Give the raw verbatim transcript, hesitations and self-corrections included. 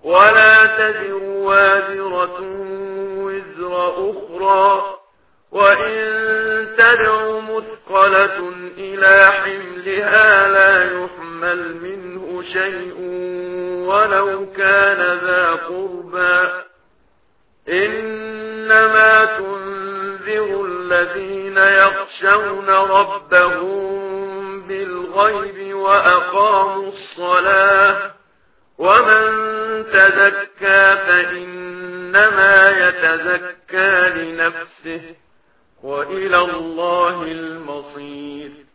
ولا تزر وازرة وزر أخرى، وإن تدع مثقلة إلى حملها لا يحمل منه شيء ولو كان ذا قربى. إنما تنذر الذين يخشون ربهم بالغيب وأقاموا الصلاة، ومن تزكى فإنما يتزكى لنفسه، وإلى الله المصير.